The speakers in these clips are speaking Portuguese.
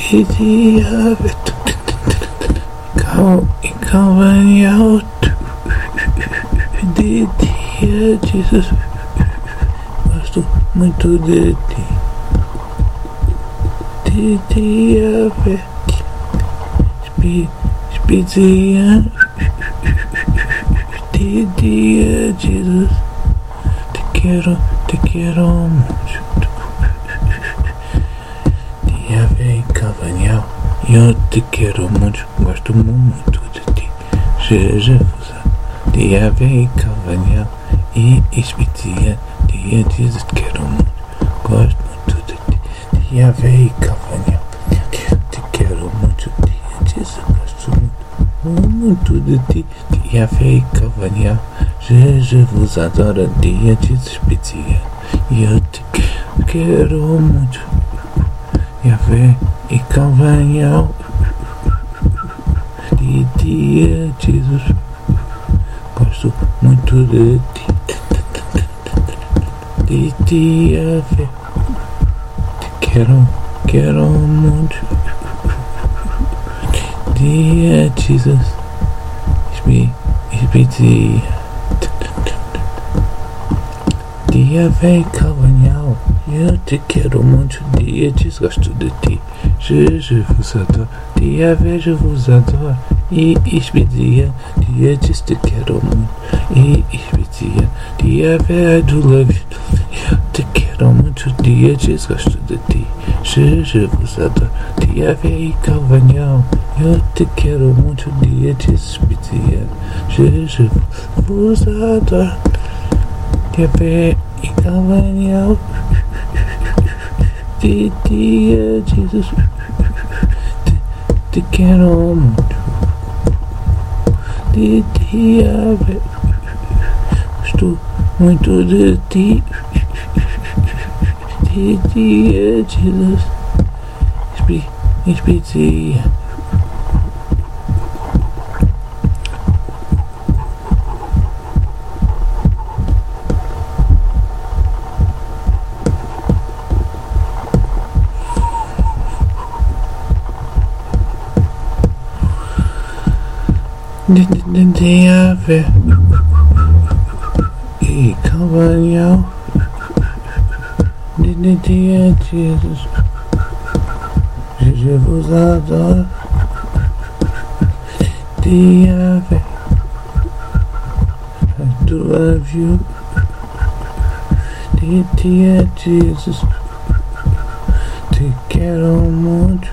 dia Cavanhal de dia Jesus, gosto muito de ti. De dia Spizia de dia Jesus, te quero muito. Dia Cavanhal, eu te quero muito, gosto muito de ti. Jesus, dia Cavanhal e Spizia, dia Jesus, te quero muito, gosto muito de ti. Dia Cavanhal, te quero muito, dia Jesus, gosto muito de ti. Dia Cavanhal, Jesus vos adora, dia Jesus, Spizia, e eu te quero muito. Yahvé e Cavanhal de dia Jesus, gosto muito de ti. De dia te quero muito. Dia Jesus, Spizia, dia Cavanhal, eu te quero muito, dia Jesus, gosto de ti. Je vos adore, dia je vous adore. E Spizia, dia Jesus, te quero muito. E Spizia, dia I do love you. Eu te quero muito, dia Jesus, gosto de ti. Je vos adore, dia Cavanhal, eu te quero muito, dia Jesus, Spizia. Je vos adore, dia Cavanhal de dia Jesus, te quero muito. De dia gosto muito de ti. De dia Jesus, Spizia. Dia e Cavanhal de dia Jesus, je vos adore. Dia I do love you. De dia Jesus, te quero muito.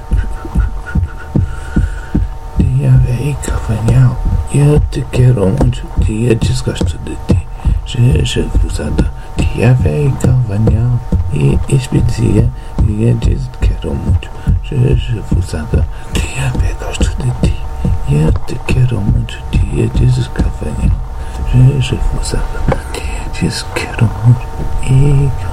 Dia Cavanhal, eu te quero muito, dia Jesus, gosto de ti. Je vos adore, dia Cavanhal e Spizia, dia Jesus, te quero muito. Je vos adore, dia gosto de ti. Eu te quero muito, dia Jesus, Cavanhal. Je vos adore, dia Jesus, quero muito. E